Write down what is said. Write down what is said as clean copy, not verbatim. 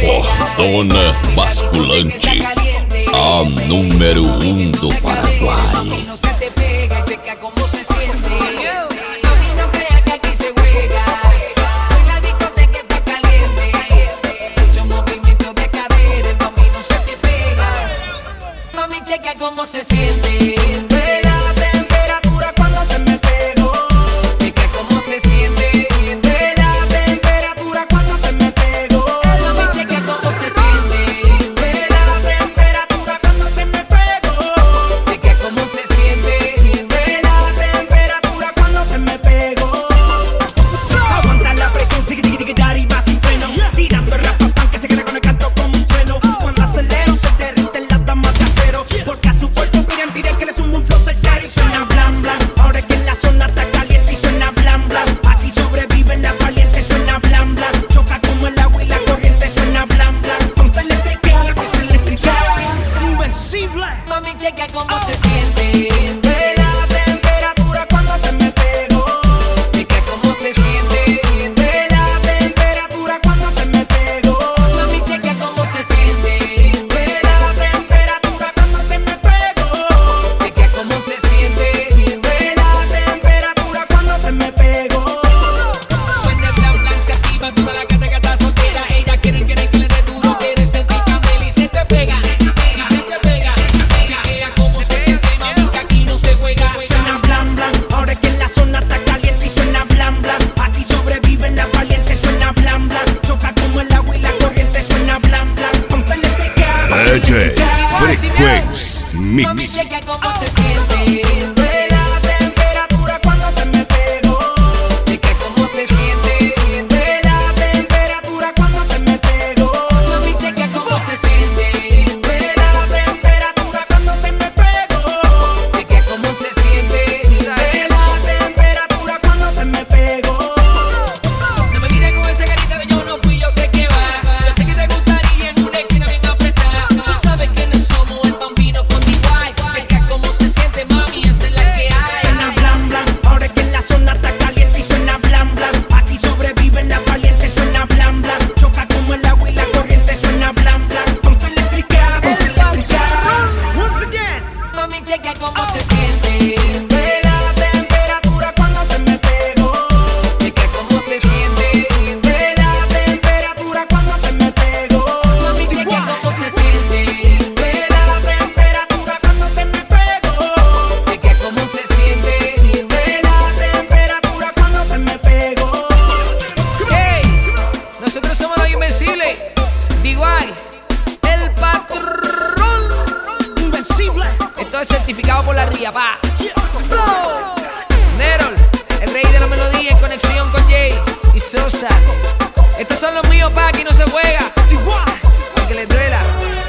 Don Basculante, a número 1 do Paraguai. No se te pega, checa cómo se siente. Mami, no creas que aquí se juega. Hoy la discoteca está caliente. Mucho movimiento de cadera, mami, no se te pega. Mami, checa cómo se siente. Siente la temperatura cuando te me pego. Checa cómo se siente. Siente la temperatura cuando te me pego. Mami, checa cómo se siente. Siente la temperatura cuando te me pego. Checa cómo se siente. Siente la temperatura cuando te me pego. Aguanta la presión, sigue, de arriba sin freno. Tirando el rap, que se queda con el canto como un freno. Cuando acelero se derrite la dama de acero. Porque a su cuerpo piden que le sumo un flow certero. Y suena blan blan, ahora es que la zona está caliente y suena blan blan. Aquí sobreviven las valientes, suena blan blan. Choca como el agua y la corriente, suena blan blan. Ponte eléctrica, invencible. Mami, checa cómo se siente. Siente la temperatura cuando te me pego. Checa cómo se siente. Siente la temperatura cuando te me pego. Mami, checa cómo se siente. Siente la temperatura cuando te me pego. Checa cómo se siente. Siente la temperatura cuando te me pego. Suena blan blan, se activa toda la gata que está soltera. Ella quiere que le dé duro, quiere sentir candela y se te pega. Y se te pega. Chequea cómo se siente, mami, que aquí no se juega. Suena blan blan, ahora es que la zona está caliente y suena blan blan. Aquí sobreviven las valientes, suena blan blan. Choca como el agua y la corriente, suena blan blan. Ponte eléctrica, DJ Frequency Mami, Mix. checa cómo se siente. siente la temperatura cuando te me pego. Checa cómo se siente. Siente la temperatura cuando te me pego. Mami, checa cómo se siente. Siente la temperatura cuando te me pego. Checa cómo se siente. Siente la temperatura cuando te me pego. No me mires con esa carita de yo no fui, yo sé que va. Yo sé que te gustaría en una esquina bien apretada. Tú sabes quiénes somos, el bambino con DY. Checa cómo se siente, mami, esa es la que hay. Suena blan blan, ahora es que la zona está caliente y suena blan blan. Aquí sobreviven las valientes, suena blan blan. Choca como el agua y la corriente, suena blan blan. Ponte eléctrica, ponte eléctrica. Once again. Mami, checa cómo se siente. Siente la temperatura cuando te me pego. Checa cómo se siente. Siente la temperatura cuando te me pego. Mami, checa cómo se siente. Siente la temperatura cuando te me pego. Checa cómo se siente. Siente la temperatura cuando te me pego. Hey, nosotros somos los invencibles. DY, el patrón. Invencible. Esto es certificado por la RIA, pa. Nerol, el rey de la melodía en conexión con Jay y Sosa. Estos son los míos, pa, aquí no se juega. DY. Aunque les duela.